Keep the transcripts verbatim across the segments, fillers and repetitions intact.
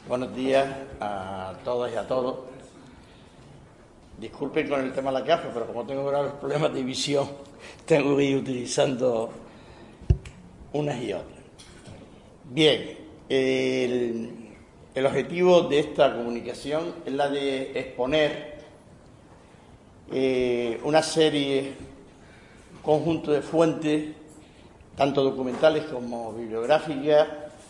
Buenos días a todas y a todos. Disculpen con el tema de la gafa, pero como tengo graves problemas de visión, tengo que ir utilizando unas y otras. Bien, el, el objetivo de esta comunicación es la de exponer eh, una serie, un conjunto de fuentes, tanto documentales como bibliográficas,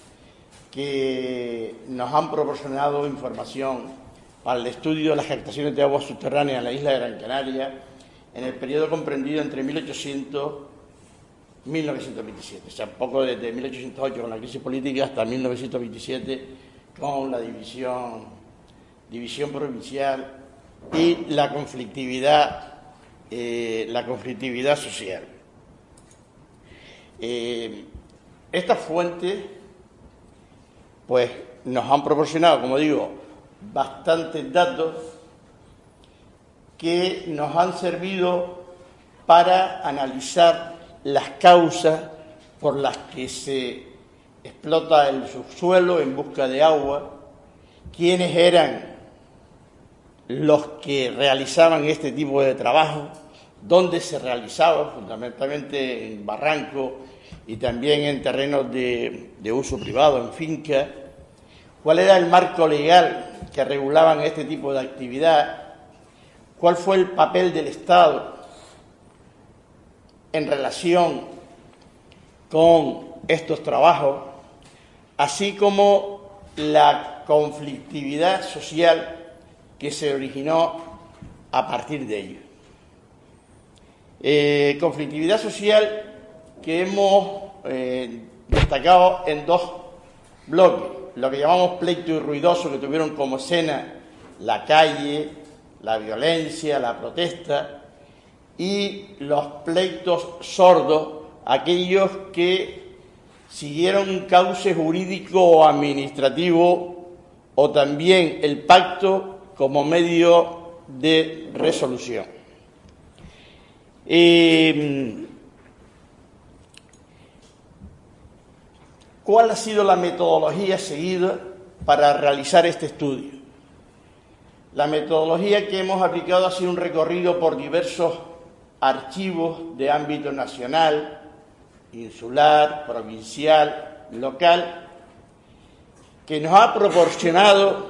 que nos han proporcionado información para el estudio de las captaciones de aguas subterráneas en la isla de Gran Canaria en el periodo comprendido entre mil ochocientos y mil novecientos veintisiete, o sea, poco desde mil ochocientos ocho con la crisis política hasta mil novecientos veintisiete con la división, división provincial y la conflictividad, eh, la conflictividad social. Eh, estas fuentes pues nos han proporcionado, como digo, bastantes datos que nos han servido para analizar las causas por las que se explota el subsuelo en busca de agua, quiénes eran los que realizaban este tipo de trabajo, dónde se realizaba, fundamentalmente en barrancos y también en terrenos de, de uso privado, en fincas, cuál era el marco legal que regulaban este tipo de actividad, cuál fue el papel del Estado en relación con estos trabajos, así como la conflictividad social que se originó a partir de ello. Eh, conflictividad social que hemos eh, destacado en dos bloques, lo que llamamos pleito y ruidoso, que tuvieron como escena la calle, la violencia, la protesta, y los pleitos sordos, aquellos que siguieron un cauce jurídico o administrativo, o también el pacto como medio de resolución. Eh, ¿Cuál ha sido la metodología seguida para realizar este estudio? La metodología que hemos aplicado ha sido un recorrido por diversos archivos de ámbito nacional, insular, provincial, local, que nos ha proporcionado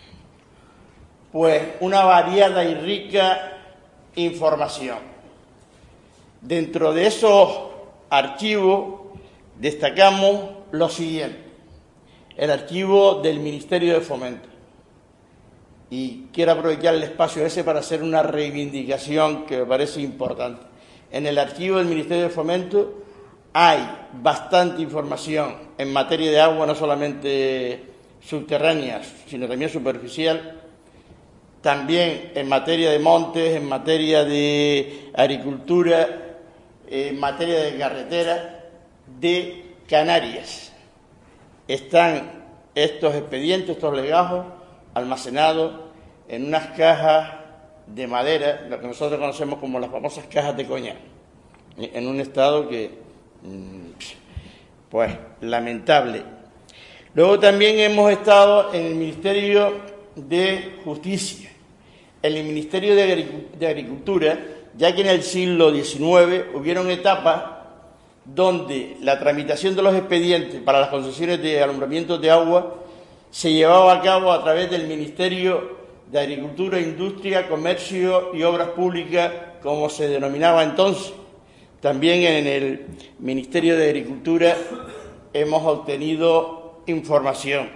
pues una variada y rica información. Dentro de esos archivos destacamos lo siguiente: el archivo del Ministerio de Fomento. Y quiero aprovechar el espacio ese para hacer una reivindicación que me parece importante. En el archivo del Ministerio de Fomento hay bastante información en materia de agua, no solamente subterránea, sino también superficial, también en materia de montes, en materia de agricultura, en materia de carretera, de Canarias. Están estos expedientes, estos legajos, almacenados en unas cajas de madera, lo que nosotros conocemos como las famosas cajas de coñac, en un estado que, pues, lamentable. Luego también hemos estado en el Ministerio de Justicia, en el Ministerio de Agricultura, ya que en el siglo diecinueve hubieron etapas donde la tramitación de los expedientes para las concesiones de alumbramiento de agua se llevaba a cabo a través del Ministerio de Agricultura, Industria, Comercio y Obras Públicas, como se denominaba entonces. También en el Ministerio de Agricultura hemos obtenido información.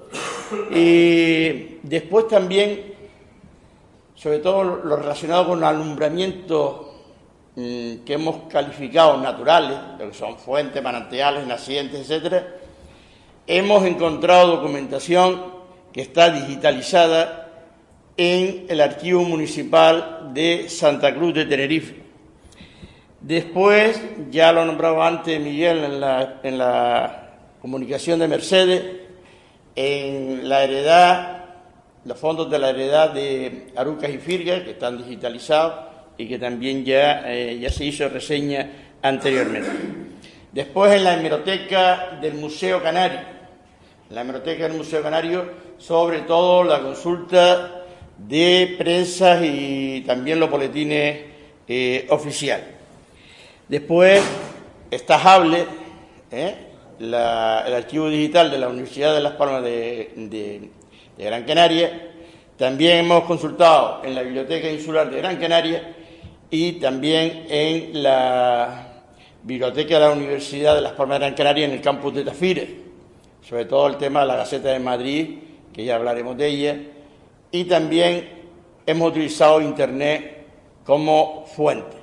Y después también, sobre todo lo relacionado con alumbramiento que hemos calificado naturales, lo que son fuentes, manantiales, nacientes, etcétera, hemos encontrado documentación que está digitalizada en el Archivo Municipal de Santa Cruz de Tenerife. Después, ya lo nombraba antes Miguel en la, en la comunicación de Mercedes, en la heredad, los fondos de la heredad de Arucas y Firgas, que están digitalizados, y que también ya, eh, ya se hizo reseña anteriormente. Después, en la hemeroteca del Museo Canario, en la hemeroteca del Museo Canario, sobre todo la consulta de prensa y también los boletines eh, oficiales. Después está Hable, ¿eh? la, el archivo digital de la Universidad de Las Palmas de, de, de Gran Canaria. También hemos consultado en la Biblioteca Insular de Gran Canaria y también en la Biblioteca de la Universidad de Las Palmas de Gran Canaria en el campus de Tafire, sobre todo el tema de la Gaceta de Madrid, que ya hablaremos de ella, y también hemos utilizado Internet como fuente.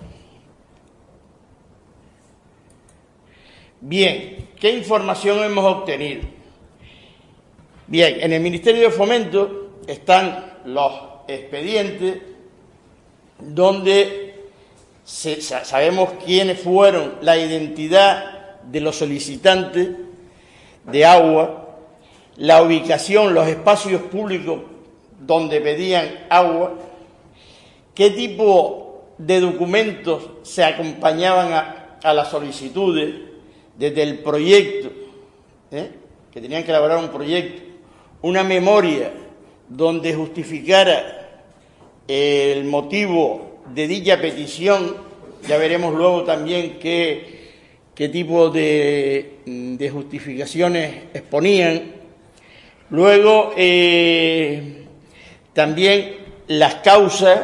Bien, ¿qué información hemos obtenido? Bien, en el Ministerio de Fomento están los expedientes donde se, sabemos quiénes fueron, la identidad de los solicitantes de agua, la ubicación, los espacios públicos donde pedían agua, qué tipo de documentos se acompañaban a, a las solicitudes, desde el proyecto, ¿eh? que tenían que elaborar un proyecto, una memoria donde justificara el motivo de dicha petición. Ya veremos luego también qué, qué tipo de, de justificaciones exponían. Luego, eh, también las causas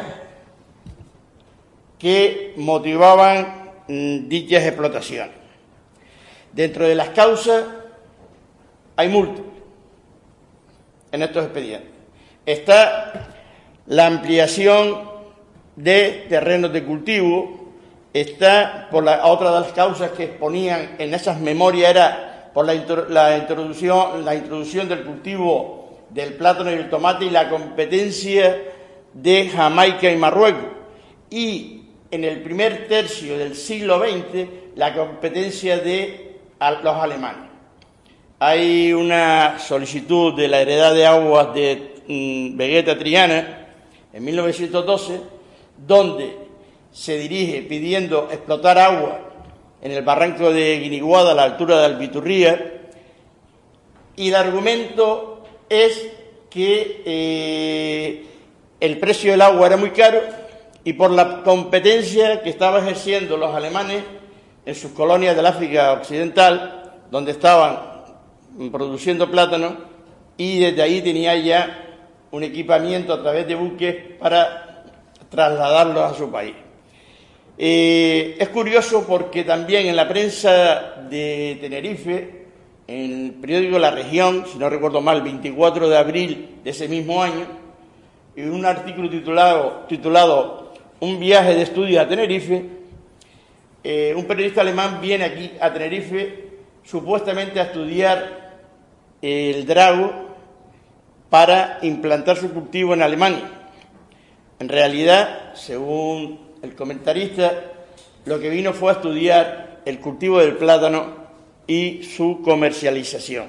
que motivaban mm, dichas explotaciones. Dentro de las causas hay múltiples en estos expedientes. Está la ampliación de terrenos de cultivo, está por la otra de las causas que exponían en esas memorias era por la, la introducción la introducción del cultivo del plátano y el tomate y la competencia de Jamaica y Marruecos, y en el primer tercio del siglo veinte la competencia de los alemanes. Hay una solicitud de la heredad de aguas de mm, Vegeta Triana en mil novecientos doce, donde se dirige pidiendo explotar agua en el barranco de Guiniguada a la altura de Albiturría, y el argumento es que eh, el precio del agua era muy caro y por la competencia que estaban ejerciendo los alemanes en sus colonias del África Occidental, donde estaban produciendo plátano, y desde ahí tenía ya un equipamiento a través de buques para trasladarlos a su país. Eh, es curioso porque también en la prensa de Tenerife, en el periódico La Región, si no recuerdo mal, veinticuatro de abril de ese mismo año, en un artículo titulado, titulado Un viaje de estudio a Tenerife, eh, un periodista alemán viene aquí a Tenerife supuestamente a estudiar el drago para implantar su cultivo en Alemania. En realidad, según el comentarista, lo que vino fue a estudiar el cultivo del plátano y su comercialización.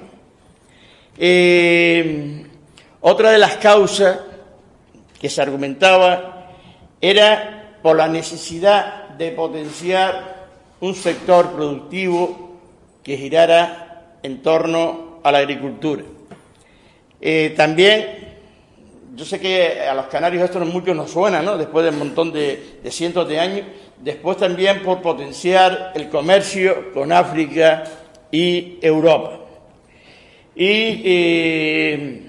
Eh, otra de las causas que se argumentaba era por la necesidad de potenciar un sector productivo que girara en torno a la agricultura. Eh, también, yo sé que a los canarios esto mucho nos suena, ¿no?, después de un montón de, de cientos de años. Después también por potenciar el comercio con África y Europa. Y eh,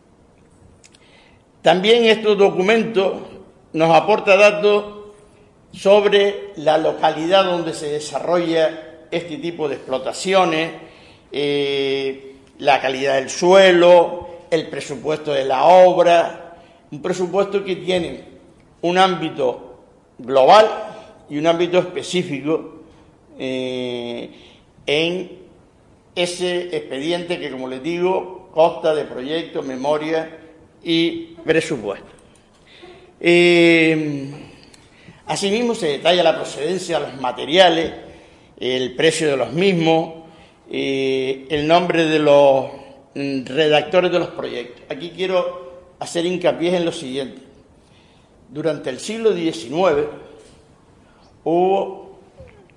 también estos documentos nos aportan datos sobre la localidad donde se desarrolla este tipo de explotaciones, eh, la calidad del suelo, el presupuesto de la obra, un presupuesto que tiene un ámbito global y un ámbito específico eh, en ese expediente que, como les digo, consta de proyecto, memoria y presupuesto. Eh, asimismo, se detalla la procedencia de los materiales, el precio de los mismos, eh, el nombre de los mm, redactores de los proyectos. Aquí quiero hacer hincapié en lo siguiente. Durante el siglo diecinueve hubo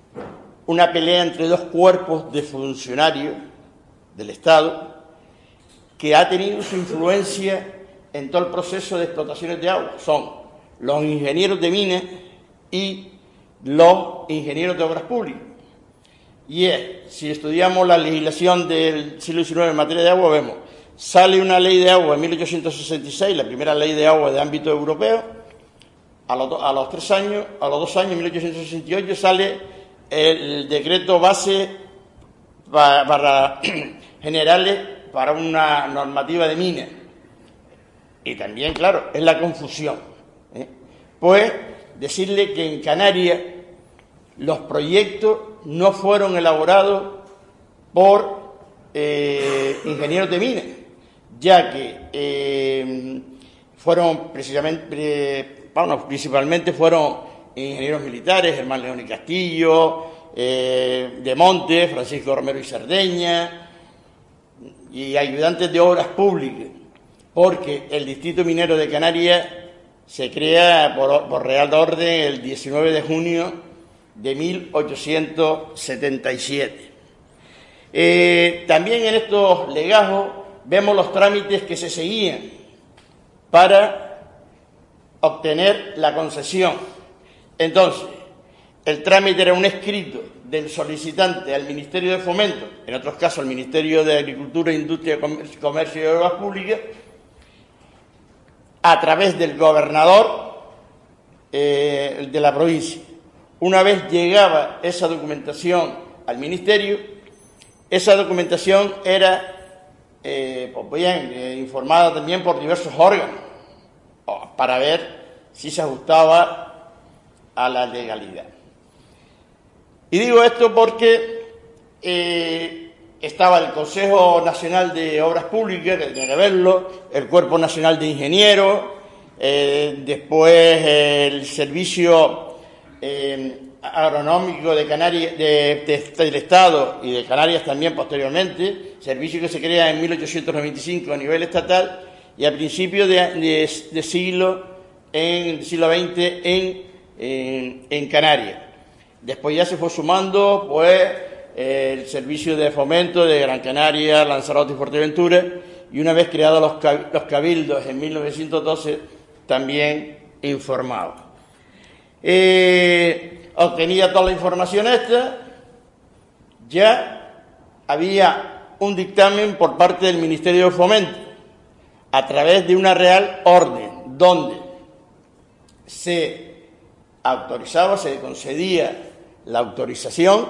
una pelea entre dos cuerpos de funcionarios del Estado que ha tenido su influencia en todo el proceso de explotaciones de agua. Son los ingenieros de minas y los ingenieros de obras públicas. Y es, si estudiamos la legislación del siglo diecinueve en materia de agua, vemos, sale una ley de agua en mil ochocientos sesenta y seis, la primera ley de agua de ámbito europeo. A los, a los tres años, a los dos años, en mil ochocientos sesenta y ocho, sale el decreto base para, para generales para una normativa de minas. Y también, claro, es la confusión, ¿eh? Pues decirle que en Canarias los proyectos no fueron elaborados por eh, ingenieros de minas, ya que eh, fueron precisamente, eh, bueno, principalmente fueron ingenieros militares, Germán León y Castillo, eh, de Monte, Francisco Romero y Cerdeña, y ayudantes de obras públicas, porque el Distrito Minero de Canarias se crea por, por Real de Orden el diecinueve de junio de mil ochocientos setenta y siete. Eh, también en estos legajos vemos los trámites que se seguían para obtener la concesión. Entonces, el trámite era un escrito del solicitante al Ministerio de Fomento, en otros casos al Ministerio de Agricultura, Industria, Comercio y Obras Públicas, a través del gobernador eh, de la provincia. Una vez llegaba esa documentación al Ministerio, esa documentación era eh, pues bien, eh, informada también por diversos órganos para ver si se ajustaba a la legalidad. Y digo esto porque eh, estaba el Consejo Nacional de Obras Públicas, que tenía que verlo, el Cuerpo Nacional de Ingenieros, eh, después eh, el Servicio eh, Agronómico de Canarias, de, de, del Estado y de Canarias también posteriormente, servicio que se crea en mil ochocientos noventa y cinco a nivel estatal y a principios de, de, de siglo, en el siglo veinte en, en, en Canarias. Después ya se fue sumando, pues, eh, el Servicio de Fomento de Gran Canaria, Lanzarote y Fuerteventura, y una vez creados los, los cabildos en mil novecientos doce, también informados. Eh, obtenida toda la información esta, ya había un dictamen por parte del Ministerio de Fomento, a través de una Real Orden, donde se autorizaba, se concedía la autorización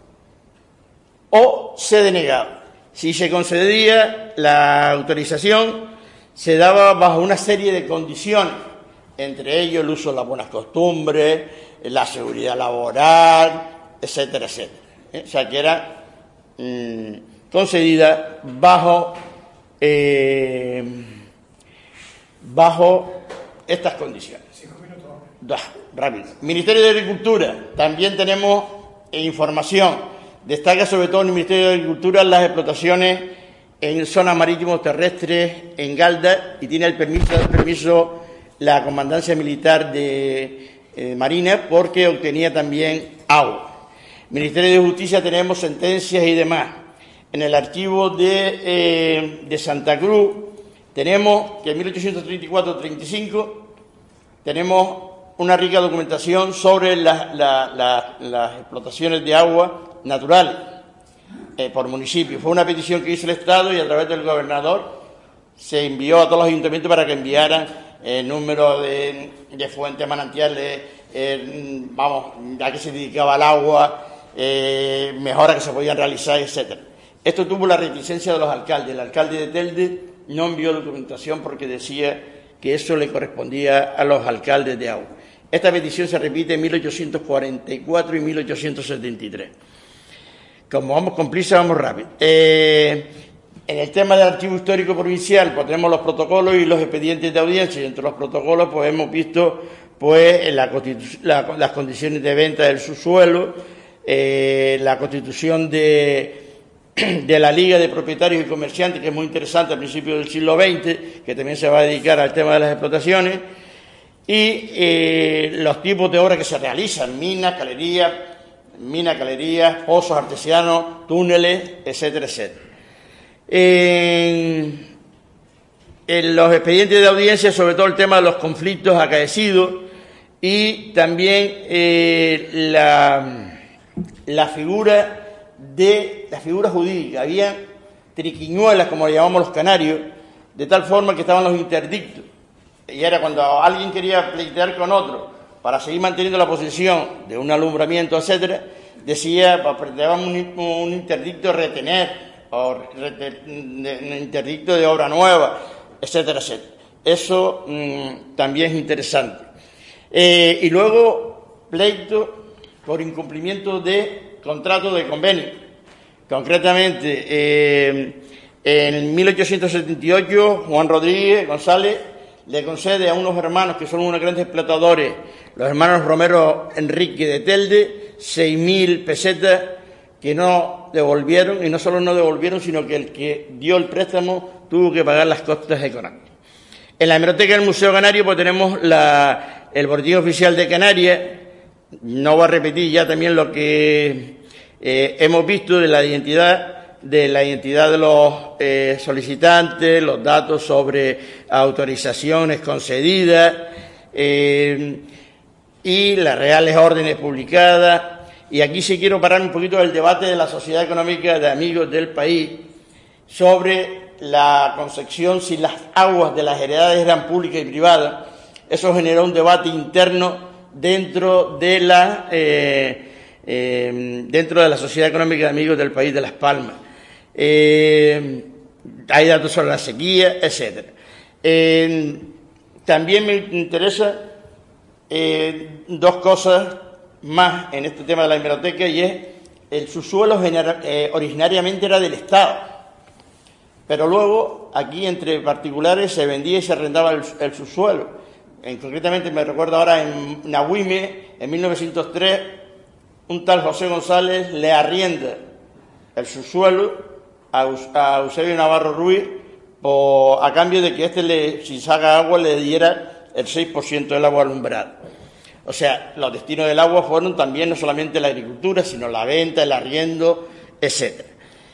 o se denegaba. Si se concedía la autorización, se daba bajo una serie de condiciones, entre ellos el uso de las buenas costumbres, la seguridad laboral, etcétera, etcétera. ¿Eh? O sea, que era mmm, concedida bajo, eh, bajo estas condiciones. Da, rápido. Ministerio de Agricultura, también tenemos información. Destaca sobre todo en el Ministerio de Agricultura las explotaciones en zonas marítimos terrestres, en Galda, y tiene el permiso, el permiso la Comandancia Militar de eh, Marina, porque obtenía también agua. Ministerio de Justicia tenemos sentencias y demás. En el archivo de, eh, de Santa Cruz tenemos que en mil ochocientos treinta y cuatro treinta y cinco tenemos una rica documentación sobre la, la, la, las explotaciones de agua naturales eh, por municipio. Fue una petición que hizo el Estado y a través del gobernador se envió a todos los ayuntamientos para que enviaran el número de, de fuentes, manantiales, eh, vamos, a qué se dedicaba al agua, eh, mejoras que se podían realizar, etcétera. Esto tuvo la reticencia de los alcaldes. El alcalde de Telde no envió documentación porque decía que eso le correspondía a los alcaldes de agua. Esta petición se repite en mil ochocientos cuarenta y cuatro y mil ochocientos setenta y tres. Como vamos con prisa, vamos rápido. Eh, en el tema del Archivo Histórico Provincial, pues tenemos los protocolos y los expedientes de audiencia, y entre los protocolos pues hemos visto pues la la, las condiciones de venta del subsuelo, eh, la constitución de de la Liga de Propietarios y Comerciantes, que es muy interesante a principios del siglo veinte, que también se va a dedicar al tema de las explotaciones, y eh, los tipos de obras que se realizan, minas, galerías, minas, galerías, pozos artesianos, túneles, etcétera, etcétera. Eh, en los expedientes de audiencia, sobre todo el tema de los conflictos acaecidos y también eh, la, la figura de la figura jurídica. Había triquiñuelas, como le llamamos los canarios, de tal forma que estaban los interdictos. Y era cuando alguien quería pleitear con otro para seguir manteniendo la posición de un alumbramiento, etcétera, decía, planteaban un, un interdicto de retener, o rete, un interdicto de obra nueva, etcétera, etcétera. Eso mmm, también es interesante. Eh, y luego, pleito por incumplimiento de contrato de convenio. Concretamente, eh, en mil ochocientos setenta y ocho, Juan Rodríguez González le concede a unos hermanos que son unos grandes explotadores, los hermanos Romero Enrique de Telde, seis mil pesetas que no devolvieron, y no solo no devolvieron, sino que el que dio el préstamo tuvo que pagar las costas económicas. En la hemeroteca del Museo Canario pues tenemos la, el boletín oficial de Canarias. No voy a repetir ya también lo que eh, hemos visto de la identidad de la identidad de los eh, solicitantes, los datos sobre autorizaciones concedidas eh, y las reales órdenes publicadas. Y aquí sí quiero parar un poquito el debate de la Sociedad Económica de Amigos del País sobre la concepción si las aguas de las heredades eran públicas y privadas. Eso generó un debate interno dentro de la eh, eh, dentro de la Sociedad Económica de Amigos del País de Las Palmas. Eh, hay datos sobre la sequía, etcétera. Eh, también me interesa eh, dos cosas más en este tema de la hemeroteca, y es el subsuelo general, eh, originariamente era del Estado, pero luego aquí entre particulares se vendía y se arrendaba el, el subsuelo. En, concretamente me recuerdo ahora en Nahuime, en mil novecientos tres, un tal José González le arrienda el subsuelo a Eusebio Navarro Ruiz por, a cambio de que éste, le, si saca agua, le diera el seis por ciento del agua alumbrada. O sea, los destinos del agua fueron también no solamente la agricultura, sino la venta, el arriendo, etcétera.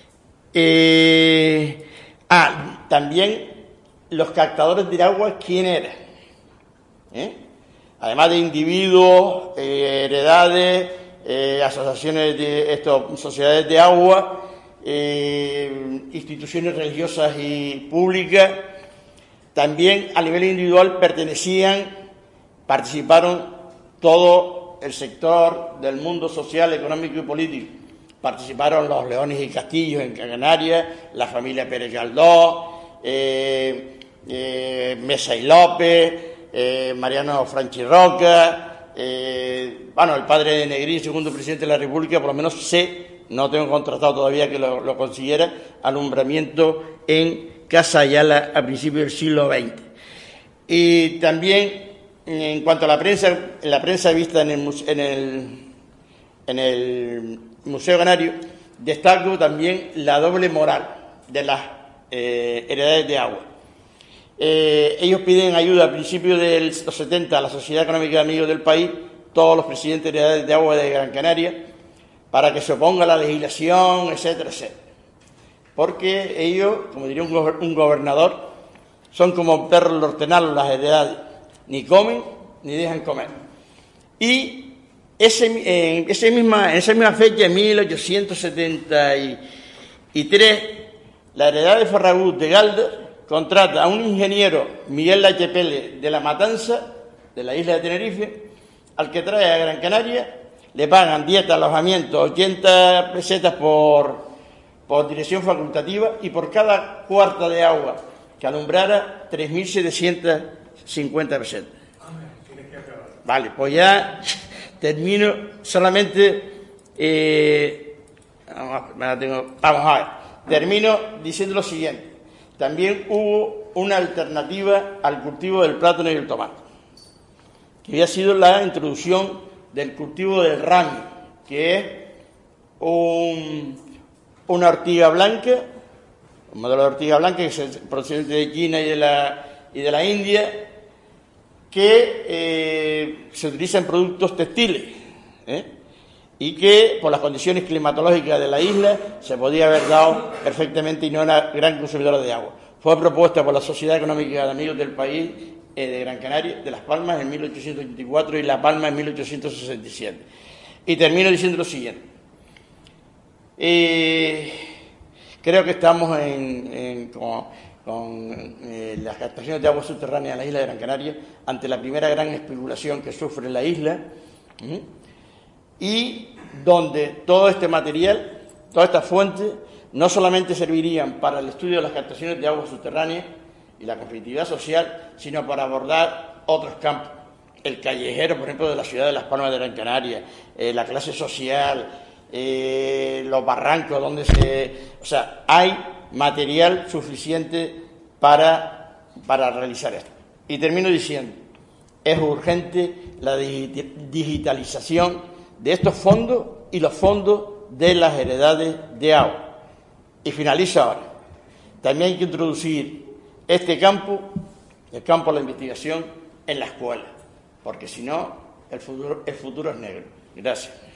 Eh, ah, también los captadores de agua, ¿quién era? ¿Eh? Además de individuos, eh, heredades, eh, asociaciones de esto, sociedades de agua, Eh, instituciones religiosas y públicas, también a nivel individual pertenecían, participaron todo el sector del mundo social, económico y político. Participaron los Leones y Castillos en Canarias, la familia Pérez Galdós, eh, eh, Mesa y López, eh, Mariano Franchi Roca, eh, bueno, el padre de Negrín, segundo presidente de la República, por lo menos sé. No tengo contratado todavía que lo, lo consiguiera, alumbramiento en Casa Ayala a principios del siglo veinte. Y también, en cuanto a la prensa, en la prensa vista en el, en el, en el Museo Canario, destaco también la doble moral de las eh, heredades de agua. Eh, ellos piden ayuda a principios de los setenta a la Sociedad Económica de Amigos del País, todos los presidentes de heredades de agua de Gran Canaria, para que se oponga a la legislación, etcétera, etcétera. Porque ellos, como diría un, go un gobernador, son como perros del hortenal las heredades, ni comen ni dejan comer. Y ese, en, ese misma, en esa misma fecha, en mil ochocientos setenta y tres, la heredad de Ferragut de Galda contrata a un ingeniero, Miguel Lachepelle, de La Matanza, de la isla de Tenerife, al que trae a Gran Canaria. Le pagan dieta, alojamiento, ochenta pesetas por, por dirección facultativa, y por cada cuarta de agua que alumbrara, tres mil setecientas cincuenta pesetas. Vale, pues ya termino solamente... Eh, vamos, me la tengo, vamos a ver. Termino diciendo lo siguiente. También hubo una alternativa al cultivo del plátano y el tomate, que había sido la introducción del cultivo del rami, que es un, una ortiga blanca, un modelo de ortiga blanca que es procedente de China y de la, y de la India, que eh, se utiliza en productos textiles, ¿eh? y que por las condiciones climatológicas de la isla se podía haber dado perfectamente y no era gran consumidora de agua. fue propuesta por la Sociedad Económica de Amigos del País eh, de Gran Canaria, de Las Palmas, en mil ochocientos ochenta y cuatro y La Palma en mil ochocientos sesenta y siete. Y termino diciendo lo siguiente. Eh, creo que estamos en, en, con, con eh, las captaciones de agua subterránea en la isla de Gran Canaria ante la primera gran especulación que sufre la isla, ¿sí? Y donde todo este material, todas estas fuentes, no solamente servirían para el estudio de las captaciones de agua subterránea y la competitividad social, sino para abordar otros campos. El callejero, por ejemplo, de la ciudad de Las Palmas de Gran Canaria, eh, la clase social, eh, los barrancos donde se... O sea, hay material suficiente para, para realizar esto. Y termino diciendo, es urgente la digitalización de estos fondos y los fondos de las heredades de agua. Y finalizo ahora. También hay que introducir este campo, el campo de la investigación, en la escuela, porque si no, el futuro, el futuro es negro. Gracias.